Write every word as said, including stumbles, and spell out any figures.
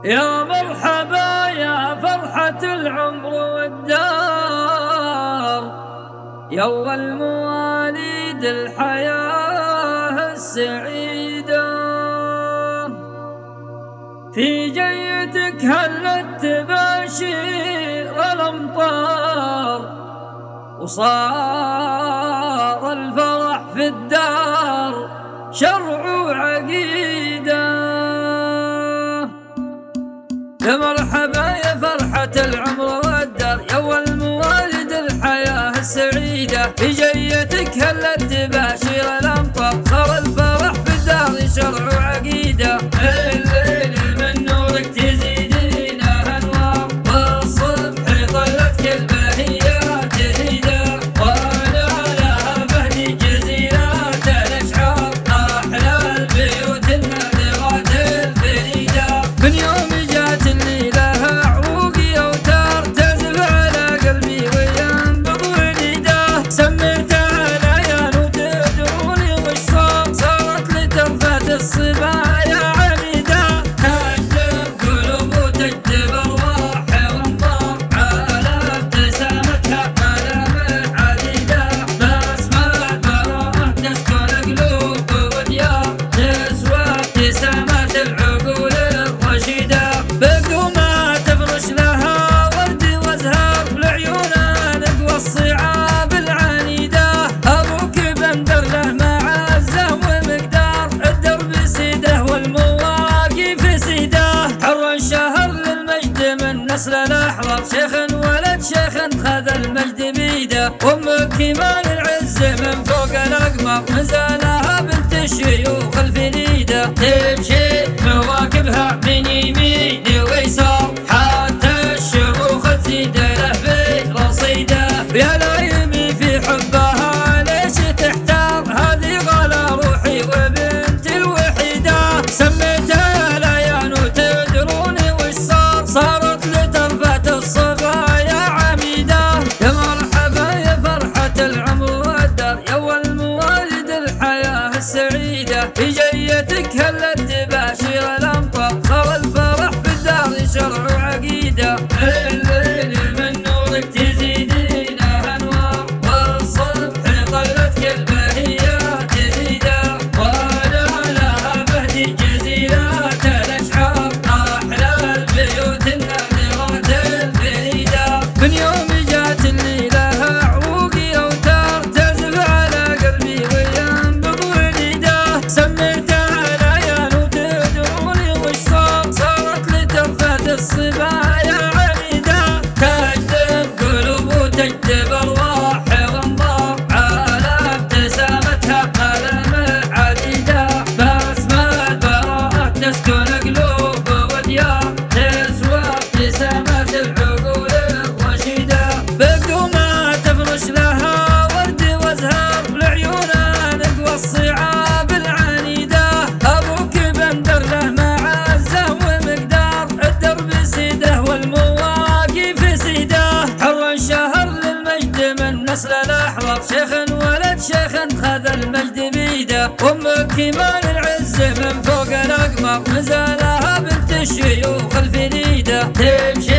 يا مرحبا يا فرحة العمر والدار، يا أول مواليد الحياة السعيدة. في جيتك هلت تباشير الأمطار، وصار الفرح في الدار شرع وعقيدة. يا مرحبا يا فرحة العمر والدار، يا أول موالد الحياة السعيدة. في جيتك هلت تباشير الأمطار، صار الفرح في الدار شرع وعقيدة. الليل من نورك تزيدينا أنوار، والصبح طلت كل بهيات جديدة. وانا لها بهدي جزيرات الأشعار، أحلى البيوت النادرات الفريدة. من يوم جات الليلة عروقي أوتار، تعزف على قلبي وينبض وليده. سميتها العيال وتدروني وش صار، صارت لترفات الصبايا عميدة. تجذب قلوب وتجذب أرواح وانظار، على ابتسامتها ملامح عديدة. بسمة البراءة تسكن قلوب وديار، تسوى ابتسامات العقول الرشيدة. بقومة تفرش لها ورد وازهار، لعيونها نقوى الصعاب العنيدة. أبوك بندر له معزة ومقدار، الدرب سيده والمواقف سيده. حر الشهر للمجد من نسل الأحرار، شيخ ولد شيخ خذ المجد بيده. أمك كمال العز من فوق الأقمار، نزلها بنت الشيوخ الفريدة. تمشي مواكبها من يمين ويسار، حتى الشيوخ تزيد له برصيده. يا لايمي في حبها ليش تحتار، هذه غلا روحي وبنت الوحيدة. سميتها ليان وتدروني وش صار، صارت لترفات الصبايا عميدة. يا مرحبا يا فرحة العمر والدار، يا أول موالد الحياة السعيدة. في جيتك هلت تباشير الأمطار، صار الفرح في الدار شرع وعقيدة. الليل من نورك تزيدينا أنوار، والصبح طلت كل بهيات جديدة. وانا لها بهدي جزيرات الأشعار، أحلى البيوت النادرات الفريدة. من يوم جات الليلة عروقي أوتار، تعزف على قلبي وينبض وليده. سميتها العيال وتدروني وش صار، صارت لترفات الصبايا عميدة. تجذب قلوب وتجذب أرواح وانظار، على ابتسامتها ملامح عديدة. بسمة البراءة تسكن قلوب وديار، تسوى ابتسامات العقول الرشيدة. بقومة تفرش لها ورد وازهار، لعيونها نقوى الصعاب العنيدة. أبوك بندر له معزة ومقدار، الدرب سيده والمواقف سيده. حر الشهر للمجد من نسل الأحرار، شيخ ولد شيخ خذ المجد بيده. أمك كمال العز من فوق الأقمار، نزلها بنت الشيوخ الفريدة. تمشي